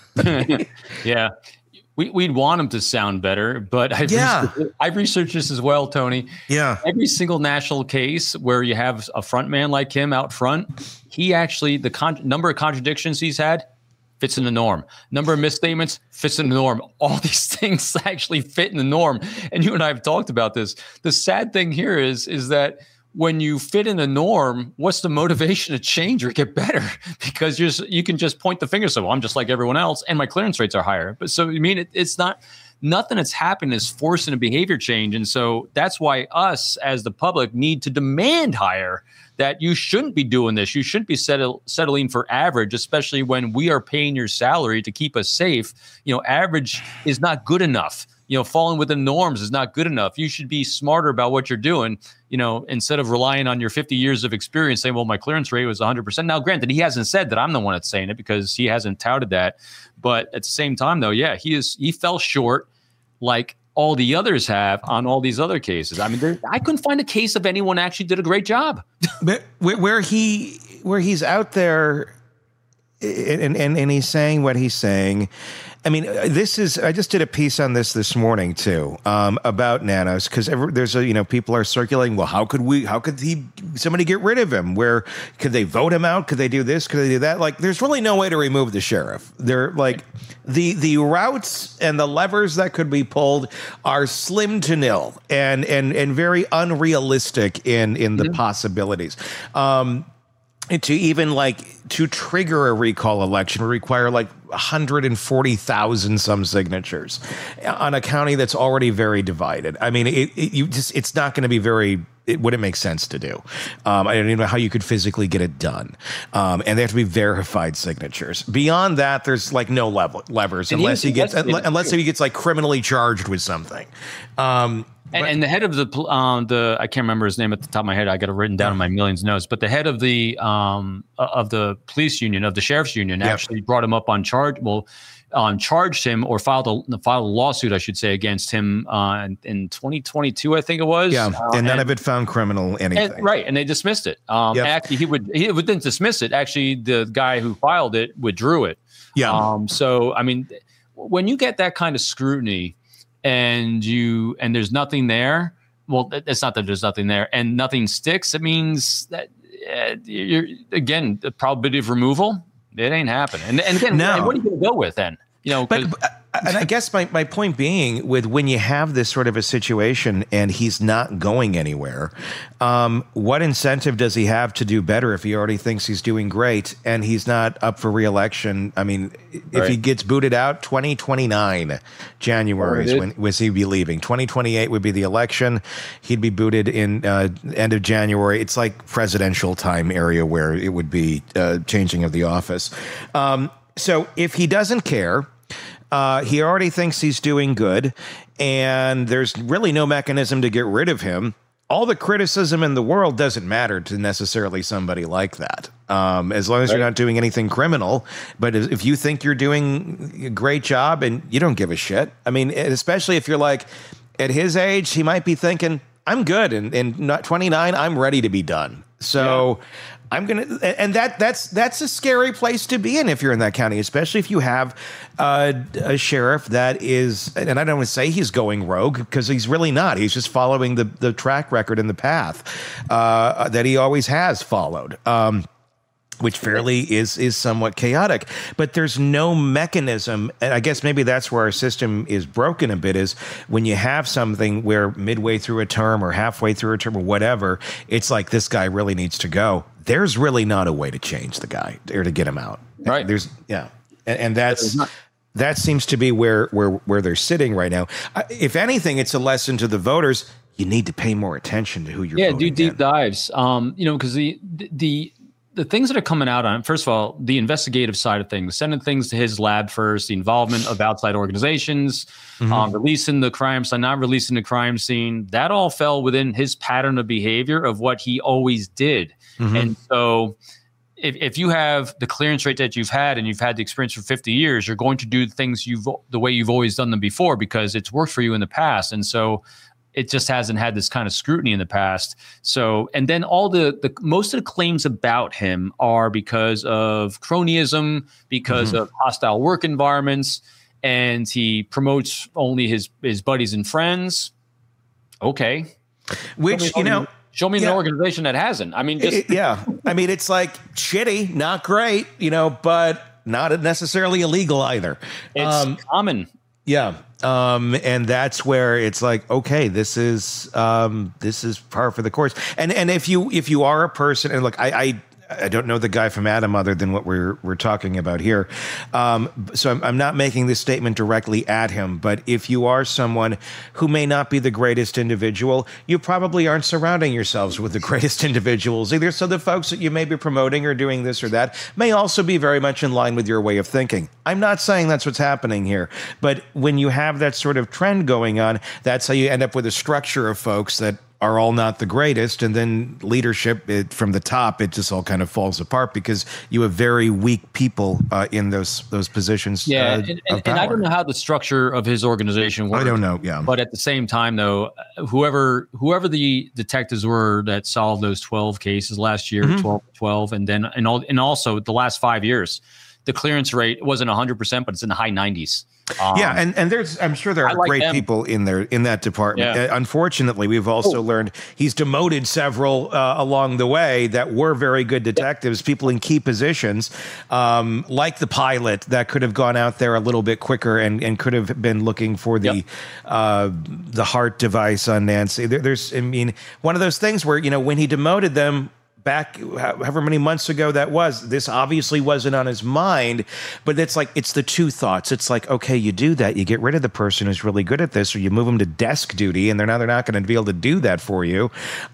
Yeah. We'd want him to sound better, but I've researched this as well, Tony. Yeah. Every single national case where you have a front man like him out front, he actually, the number of contradictions he's had fits in the norm. Number of misstatements fits in the norm. All these things actually fit in the norm. And you and I have talked about this. The sad thing here is that when you fit in the norm, what's the motivation to change or get better? Because you can just point the finger, so, well, I'm just like everyone else, and my clearance rates are higher. But so, I mean, it's not, nothing that's happened is forcing a behavior change. And so that's why us as the public need to demand higher, that you shouldn't be doing this. You shouldn't be settling for average, especially when we are paying your salary to keep us safe. Average is not good enough. Falling within norms is not good enough. You should be smarter about what you're doing, instead of relying on your 50 years of experience saying, well, my clearance rate was 100%. Now, granted, he hasn't said that I'm the one that's saying it because he hasn't touted that. But at the same time, though, yeah, he fell short like all the others have on all these other cases. I mean, I couldn't find a case of anyone actually did a great job. But where he's out there and he's saying what he's saying. I mean, I just did a piece on this morning too, about Nanos, because there's people are circulating. Well, how could somebody get rid of him? Where could they vote him out? Could they do this? Could they do that? Like, there's really no way to remove the sheriff. They're like, the routes and the levers that could be pulled are slim to nil and very unrealistic in the possibilities. To even to trigger a recall election would require 140,000 some signatures on a county that's already very divided. I mean, it's not going to be very it wouldn't make sense to do. I don't even know how you could physically get it done. And they have to be verified signatures. Beyond that, there's like no levers unless he gets like criminally charged with something. And the head of I can't remember his name at the top of my head. I got it written down in my millions of notes. But the head of the police union, of the sheriff's union, actually brought him up on charge. Well, charged him or filed a lawsuit, I should say, against him in 2022, I think it was. Yeah, and none of it found criminal anything. And they dismissed it. Actually, he wouldn't dismiss it. Actually, the guy who filed it withdrew it. Yeah. So, I mean, when you get that kind of scrutiny and there's nothing there, well, it's not that there's nothing there and nothing sticks. It means that you're, again, the probability of removal, it ain't happening. And again, what are you going to go with then? But I guess my point being, with when you have this sort of a situation and he's not going anywhere, what incentive does he have to do better if he already thinks he's doing great and he's not up for re-election? I mean, if he gets booted out, 2029 January is when he'd be leaving. 2028 would be the election. He'd be booted in end of January. It's like presidential time area where it would be changing of the office. So if he doesn't care, he already thinks he's doing good, and there's really no mechanism to get rid of him. All the criticism in the world doesn't matter to necessarily somebody like that, as long as you're not doing anything criminal. But if you think you're doing a great job and you don't give a shit, I mean, especially if you're like at his age, he might be thinking, I'm good, and not 29, I'm ready to be done. So I'm going to, and that's a scary place to be in if you're in that county, especially if you have a sheriff that is, and I don't want to say he's going rogue because he's really not. He's just following the track record and the path that he always has followed. Which fairly is somewhat chaotic, but there's no mechanism. And I guess maybe that's where our system is broken a bit, is when you have something where midway through a term or halfway through a term or whatever, it's like, this guy really needs to go. There's really not a way to change the guy or to get him out. Right. And that seems to be where they're sitting right now. If anything, it's a lesson to the voters. You need to pay more attention to who you're voting do deep in. dives. Because the things that are coming out on, first of all, the investigative side of things, sending things to his lab first, the involvement of outside organizations, releasing the crime scene, not releasing the crime scene, that all fell within his pattern of behavior of what he always did. And so if you have the clearance rate that you've had and you've had the experience for 50 years, you're going to do things the way you've always done them before because it's worked for you in the past. And so it just hasn't had this kind of scrutiny in the past. So, and then all the most of the claims about him are because of cronyism, because of hostile work environments, and he promotes only his buddies and friends. Okay. Which, show me an organization that hasn't. I mean, I mean, it's like shitty, not great, but not necessarily illegal either. It's common. Yeah. And that's where it's like, okay, this is par for the course. And if you are a person, and look, I don't know the guy from Adam other than what we're talking about here. So I'm not making this statement directly at him, but if you are someone who may not be the greatest individual, you probably aren't surrounding yourselves with the greatest individuals either. So the folks that you may be promoting or doing this or that may also be very much in line with your way of thinking. I'm not saying that's what's happening here, but when you have that sort of trend going on, that's how you end up with a structure of folks that are all not the greatest, and then leadership from the top, it just all kind of falls apart because you have very weak people in those positions. And I don't know how the structure of his organization works. I don't know. Yeah, but at the same time, though, whoever the detectives were that solved those 12 cases last year, 12, and then and also the last 5 years, the clearance rate wasn't 100%, but it's in the high 90s. And there's, I'm sure there are great people in that department. Unfortunately, we've also learned he's demoted several along the way that were very good detectives, people in key positions, like the pilot that could have gone out there a little bit quicker and could have been looking for the heart device on Nancy. There's, I mean, one of those things where, when he demoted them, back however many months ago that was. This obviously wasn't on his mind, but it's like, it's the two thoughts. It's like, okay, you do that, you get rid of the person who's really good at this, or you move them to desk duty, and they're not going to be able to do that for you.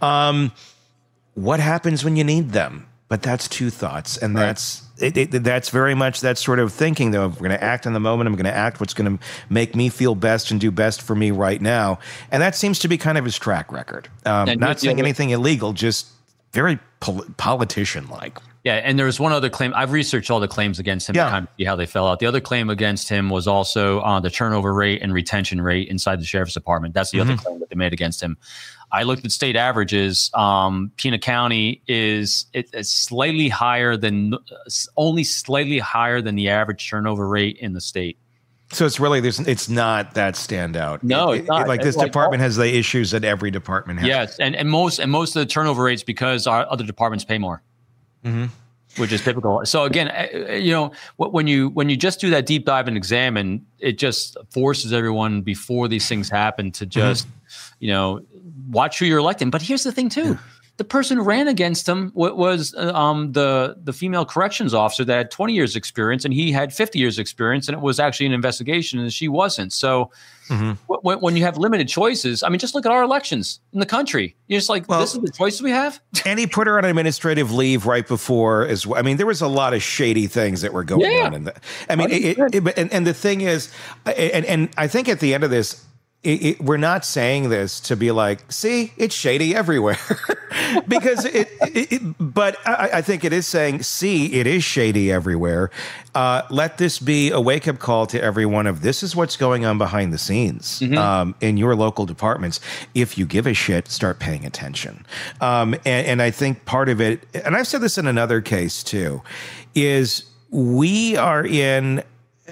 What happens when you need them? But that's two thoughts, and that's very much that sort of thinking, though. If we're going to act in the moment, I'm going to act what's going to make me feel best and do best for me right now. And that seems to be kind of his track record. Not saying anything illegal, just very politician-like. Yeah, and there's one other claim. I've researched all the claims against him to kind of see how they fell out. The other claim against him was also the turnover rate and retention rate inside the sheriff's department. That's the other claim that they made against him. I looked at state averages. Pena County is slightly higher than only slightly higher than the average turnover rate in the state. So it's really it's not that standout. No, it's not. Like this department has the issues that every department has. Yes, and most of the turnover rates because our other departments pay more, which is typical. So again, when you just do that deep dive and examine, it just forces everyone before these things happen to just watch who you're electing. But here's the thing too. The person who ran against him was the female corrections officer that had 20 years experience, and he had 50 years experience, and it was actually an investigation, and she wasn't. So when you have limited choices, I mean, just look at our elections in the country. You're just like, this is the choices we have? And he put her on administrative leave right before as well. I mean, there was a lot of shady things that were going on. In that. I mean, and the thing is, and I think at the end of this, we're not saying this to be like, see, it's shady everywhere, because but I think it is saying, see, it is shady everywhere. Let this be a wake up call to everyone of this is what's going on behind the scenes in your local departments. If you give a shit, start paying attention. And I think part of it, and I've said this in another case too, is we are in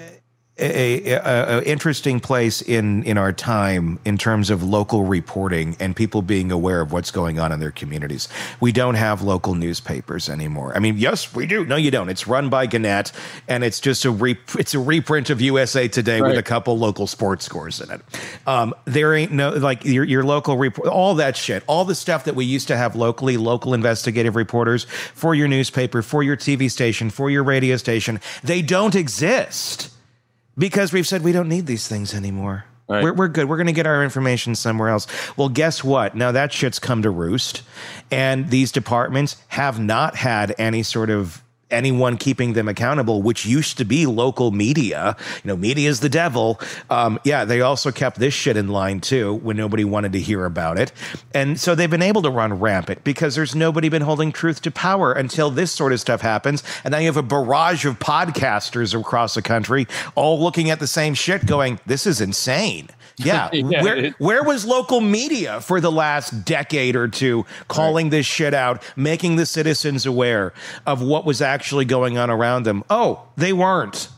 a interesting place in our time in terms of local reporting and people being aware of what's going on in their communities. We don't have local newspapers anymore. I mean, yes, we do. No, you don't. It's run by Gannett, and it's just a reprint of USA Today with a couple local sports scores in it. There ain't no, like, your local report, all that shit, all the stuff that we used to have locally, local investigative reporters for your newspaper, for your TV station, for your radio station, they don't exist. Because we've said we don't need these things anymore. Right. We're good. We're going to get our information somewhere else. Well, guess what? Now that shit's come to roost. And these departments have not had any sort of anyone keeping them accountable, which used to be local media. Media is the devil. They also kept this shit in line too when nobody wanted to hear about it. And so they've been able to run rampant because there's nobody been holding truth to power until this sort of stuff happens. And now you have a barrage of podcasters across the country all looking at the same shit going, this is insane. Yeah. Where was local media for the last decade or two calling this shit out, making the citizens aware of what was actually going on around them? Oh, they weren't.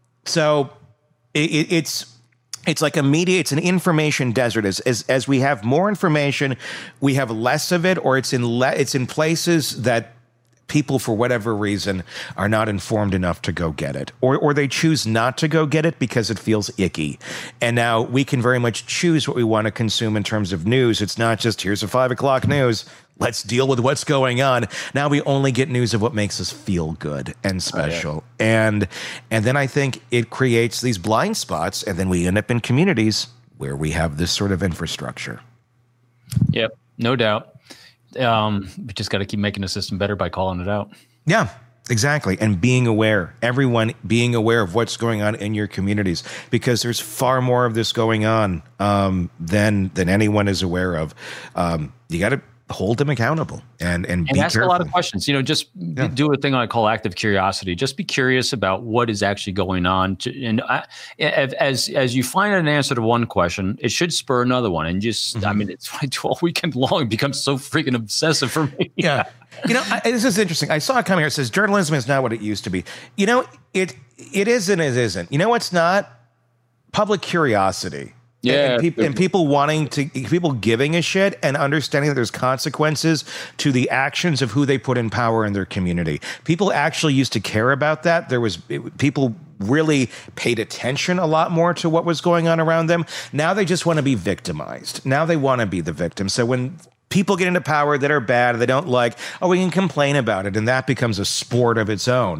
So it's like it's an information desert. As we have more information, we have less of it, or it's in places that people, for whatever reason, are not informed enough to go get it, or they choose not to go get it because it feels icky. And now we can very much choose what we want to consume in terms of news. It's not just, here's a 5 o'clock news, let's deal with what's going on. Now we only get news of what makes us feel good and special. And then I think it creates these blind spots, and then we end up in communities where we have this sort of infrastructure. Yep, no doubt. We just got to keep making the system better by calling it out. Yeah, exactly. And being aware, everyone being aware of what's going on in your communities, because there's far more of this going on than anyone is aware of. You got to hold them accountable and be ask careful. A lot of questions. Just do a thing I call active curiosity. Just be curious about what is actually going on. As you find an answer to one question, it should spur another one. And just, I mean, it's like all weekend long. It becomes so freaking obsessive for me. Yeah. This is interesting. I saw a comment here. It says journalism is not what it used to be. It is and it isn't. What's not? Public curiosity. Yeah, and people giving a shit and understanding that there's consequences to the actions of who they put in power in their community. People actually used to care about that. People really paid attention a lot more to what was going on around them. Now they just want to be victimized. Now they want to be the victim. So when People get into power that are bad, they don't like, we can complain about it, and that becomes a sport of its own.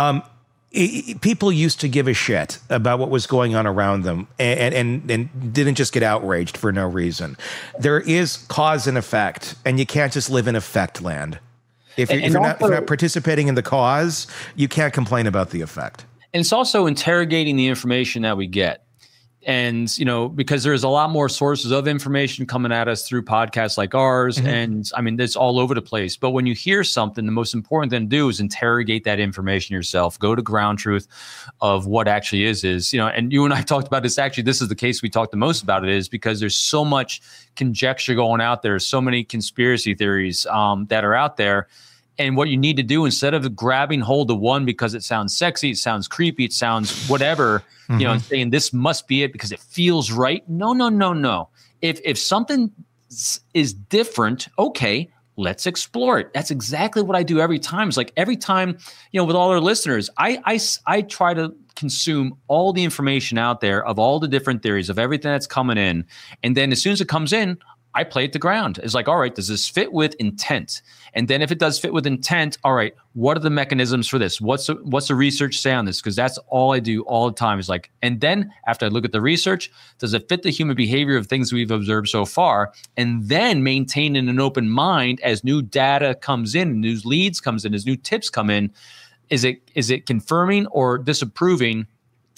People used to give a shit about what was going on around them and didn't just get outraged for no reason. There is cause and effect, and you can't just live in effect land. If you're not participating in the cause, you can't complain about the effect. And it's also interrogating the information that we get. And, because there's a lot more sources of information coming at us through podcasts like ours. Mm-hmm. And I mean, it's all over the place. But when you hear something, the most important thing to do is interrogate that information yourself. Go to ground truth of what actually is, and you and I talked about this. Actually, this is the case we talked the most about it is because there's so much conjecture going out there. So many conspiracy theories that are out there. And what you need to do, instead of grabbing hold of one because it sounds sexy, it sounds creepy, it sounds whatever, and saying this must be it because it feels right. No. If something is different, okay, let's explore it. That's exactly what I do every time. It's like every time, with all our listeners, I try to consume all the information out there of all the different theories of everything that's coming in. And then as soon as it comes in, I play it to ground. It's like, all right, does this fit with intent? And then if it does fit with intent, all right, what are the mechanisms for this? What's the research say on this? Because that's all I do all the time is like, and then after I look at the research, does it fit the human behavior of things we've observed so far? And then maintaining an open mind as new data comes in, new leads comes in, as new tips come in, is it confirming or disapproving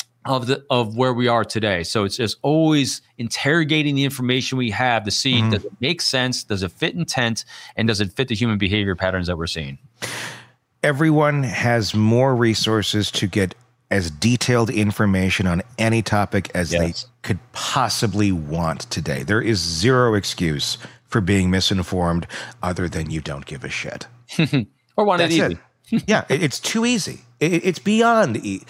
of where we are today? So it's just always interrogating the information we have to see, does it make sense? Does it fit intent? And does it fit the human behavior patterns that we're seeing? Everyone has more resources to get as detailed information on any topic as they could possibly want today. There is zero excuse for being misinformed other than you don't give a shit. Or want it easy. Yeah, it's too easy. It's beyond easy.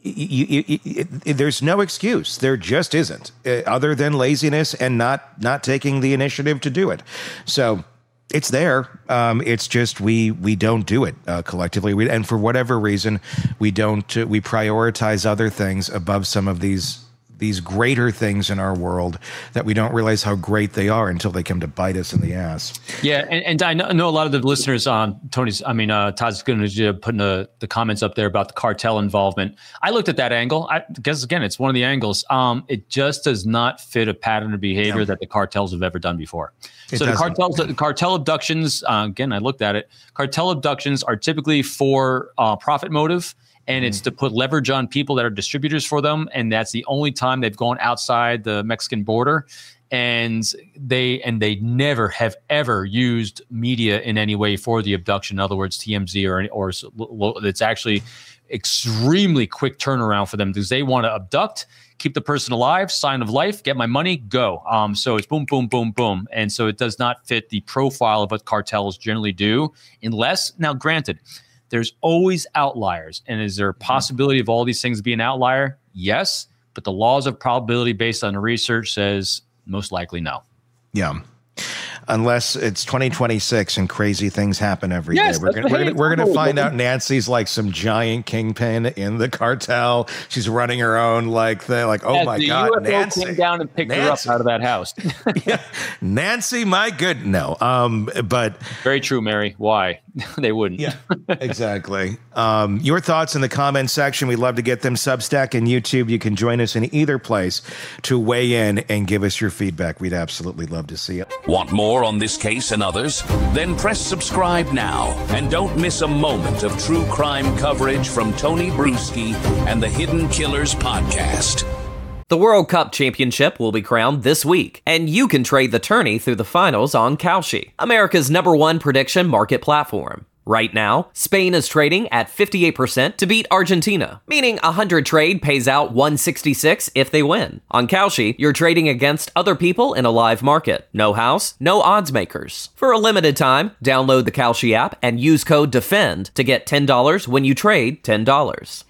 There's no excuse. There just isn't, other than laziness and not taking the initiative to do it. So it's there. It's just we don't do it collectively. And for whatever reason, we don't. We prioritize other things above some of these greater things in our world that we don't realize how great they are until they come to bite us in the ass. Yeah, and I know a lot of the listeners on Todd's going to put the comments up there about the cartel involvement. I looked at that angle. I guess, again, it's one of the angles. It just does not fit a pattern of behavior that the cartels have ever done before. So the cartel abductions, again, I looked at it. Cartel abductions are typically for profit motive. And it's to put leverage on people that are distributors for them. And that's the only time they've gone outside the Mexican border. And they never have ever used media in any way for the abduction. In other words, TMZ or it's actually extremely quick turnaround for them because they want to abduct, keep the person alive, sign of life, get my money, go. So it's boom, boom, boom, boom. And so it does not fit the profile of what cartels generally do unless, now granted, there's always outliers. And is there a possibility of all these things being an outlier? Yes. But the laws of probability based on the research says most likely no. Yeah. Unless it's 2026 and crazy things happen every day. We're going to find out Nancy's like some giant kingpin in the cartel. She's running her own oh my God, UFO Nancy came down and picked her up out of that house. Yeah. Nancy, my good. No. But very true, Mary. Why? They wouldn't. Yeah, exactly. Your thoughts in the comments section. We'd love to get them. Substack and YouTube. You can join us in either place to weigh in and give us your feedback. We'd absolutely love to see it. Want more on this case and others? Then press subscribe now and don't miss a moment of true crime coverage from Tony Bruschi and the Hidden Killers podcast. The World Cup Championship will be crowned this week, and you can trade the tourney through the finals on Kalshi, America's #1 prediction market platform. Right now, Spain is trading at 58% to beat Argentina, meaning 100 trade pays out 166 if they win. On Kalshi, you're trading against other people in a live market. No house, no odds makers. For a limited time, download the Kalshi app and use code DEFEND to get $10 when you trade $10.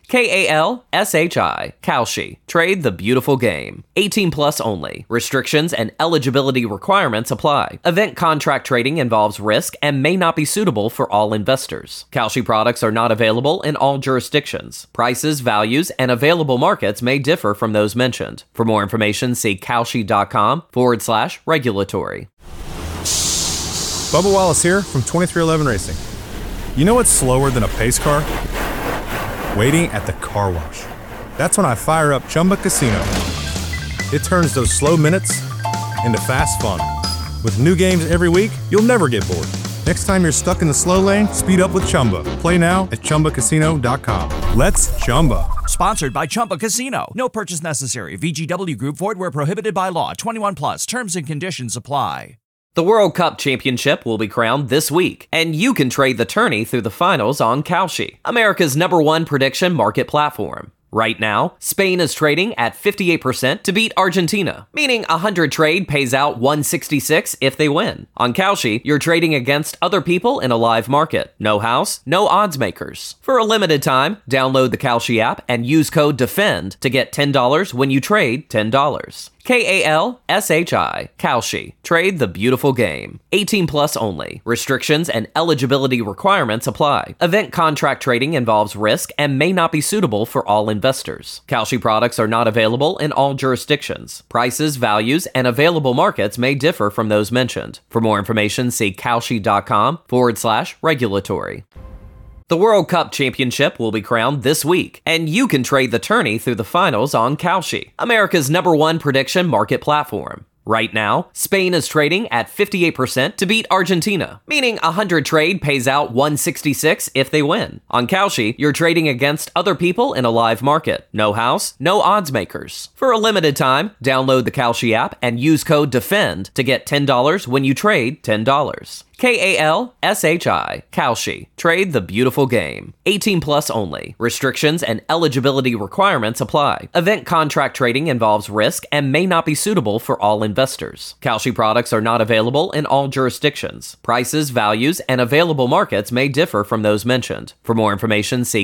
Kalshi. Kalshi. Trade the beautiful game. 18 plus only. Restrictions and eligibility requirements apply. Event contract trading involves risk and may not be suitable for all investors. Kalshi products are not available in all jurisdictions. Prices, values, and available markets may differ from those mentioned. For more information, see kalshi.com/regulatory. Bubba Wallace here from 2311 Racing. You know what's slower than a pace car? Waiting at the car wash. That's when I fire up Chumba Casino. It turns those slow minutes into fast fun. With new games every week, you'll never get bored. Next time you're stuck in the slow lane, speed up with Chumba. Play now at ChumbaCasino.com. Let's Chumba. Sponsored by Chumba Casino. No purchase necessary. VGW Group. Void where prohibited by law. 21 plus. Terms and conditions apply. The World Cup Championship will be crowned this week, and you can trade the tourney through the finals on Kalshi, America's #1 prediction market platform. Right now, Spain is trading at 58% to beat Argentina, meaning 100 trade pays out 166 if they win. On Kalshi, you're trading against other people in a live market. No house, no odds makers. For a limited time, download the Kalshi app and use code DEFEND to get $10 when you trade $10. Kalshi, Kalshi. Trade the beautiful game. 18 plus only. Restrictions and eligibility requirements apply. Event contract trading involves risk and may not be suitable for all investors. Kalshi products are not available in all jurisdictions. Prices, values, and available markets may differ from those mentioned. For more information, see Kalshi.com/regulatory. The World Cup Championship will be crowned this week, and you can trade the tourney through the finals on Kalshi, America's #1 prediction market platform. Right now, Spain is trading at 58% to beat Argentina, meaning 100 trade pays out 166 if they win. On Kalshi, you're trading against other people in a live market. No house, no odds makers. For a limited time, download the Kalshi app and use code DEFEND to get $10 when you trade $10. Kalshi, Kalshi. Trade the beautiful game. 18 plus only. Restrictions and eligibility requirements apply. Event contract trading involves risk and may not be suitable for all investors. Kalshi products are not available in all jurisdictions. Prices, values, and available markets may differ from those mentioned. For more information, see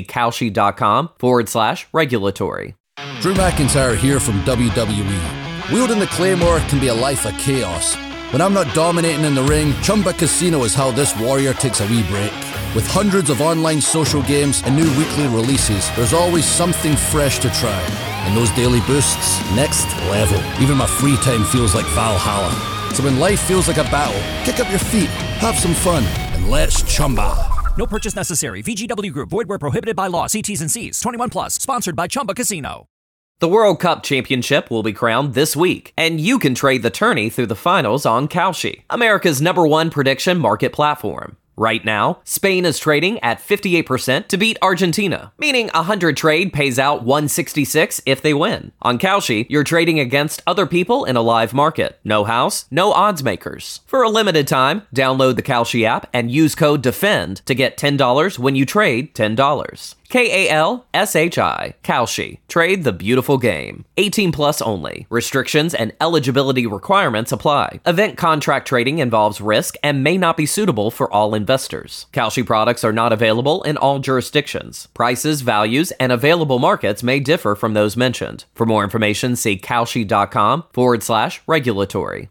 Kalshi.com/regulatory. Drew McIntyre here from WWE. Wielding the Claymore can be a life of chaos. When I'm not dominating in the ring, Chumba Casino is how this warrior takes a wee break. With hundreds of online social games and new weekly releases, there's always something fresh to try. And those daily boosts, next level. Even my free time feels like Valhalla. So when life feels like a battle, kick up your feet, have some fun, and let's Chumba. No purchase necessary. VGW Group. Void where prohibited by law. See T's and C's. 21 plus. Sponsored by Chumba Casino. The World Cup Championship will be crowned this week, and you can trade the tourney through the finals on Kalshi, America's #1 prediction market platform. Right now, Spain is trading at 58% to beat Argentina, meaning 100 trade pays out 166 if they win. On Kalshi, you're trading against other people in a live market. No house, no odds makers. For a limited time, download the Kalshi app and use code DEFEND to get $10 when you trade $10. Kalshi, Kalshi. Trade the beautiful game. 18 plus only. Restrictions and eligibility requirements apply. Event contract trading involves risk and may not be suitable for all investors. Kalshi products are not available in all jurisdictions. Prices, values, and available markets may differ from those mentioned. For more information, see Kalshi.com/regulatory.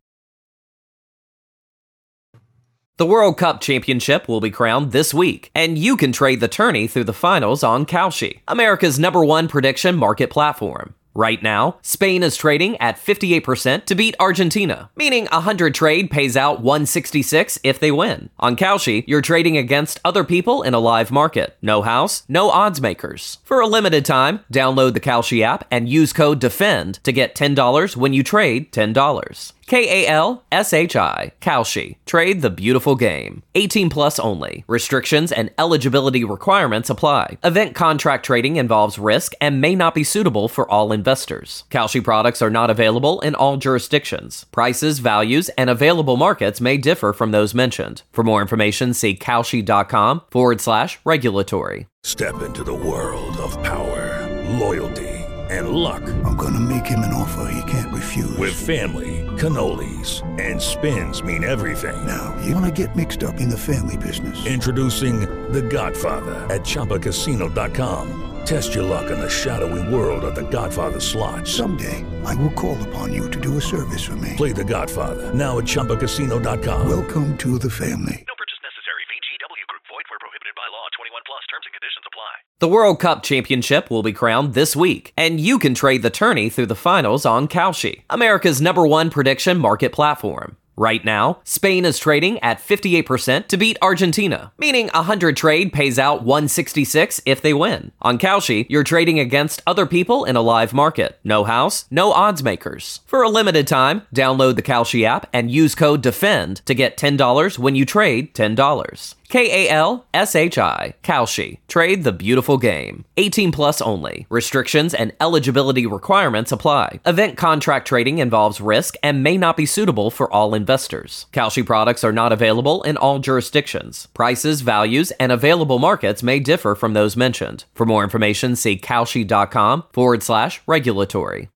The World Cup Championship will be crowned this week, and you can trade the tourney through the finals on Kalshi, America's #1 prediction market platform. Right now, Spain is trading at 58% to beat Argentina, meaning 100 trade pays out 166 if they win. On Kalshi, you're trading against other people in a live market. No house, no odds makers. For a limited time, download the Kalshi app and use code DEFEND to get $10 when you trade $10. Kalshi, Kalshi. Trade the beautiful game. 18 plus only. Restrictions and eligibility requirements apply. Event contract trading involves risk and may not be suitable for all investors. Kalshi products are not available in all jurisdictions. Prices, values, and available markets may differ from those mentioned. For more information, see Kalshi.com/regulatory. Step into the world of power, loyalty, and luck. I'm gonna make him an offer he can't refuse. With family, cannolis, and spins mean everything. Now, you wanna get mixed up in the family business. Introducing The Godfather at ChumbaCasino.com. Test your luck in the shadowy world of The Godfather slot. Someday, I will call upon you to do a service for me. Play The Godfather now at ChumbaCasino.com. Welcome to the family. No purchase necessary. VGW Group. Void where prohibited by law. 21 plus. Terms and conditions apply. The World Cup Championship will be crowned this week, and you can trade the tourney through the finals on Kalshi, America's #1 prediction market platform. Right now, Spain is trading at 58% to beat Argentina, meaning a 100 trade pays out 166 if they win. On Kalshi, you're trading against other people in a live market. No house, no odds makers. For a limited time, download the Kalshi app and use code DEFEND to get $10 when you trade $10. Kalshi. Kalshi. Trade the beautiful game. 18 plus only. Restrictions and eligibility requirements apply. Event contract trading involves risk and may not be suitable for all investors. Kalshi products are not available in all jurisdictions. Prices, values, and available markets may differ from those mentioned. For more information, see Kalshi.com/regulatory.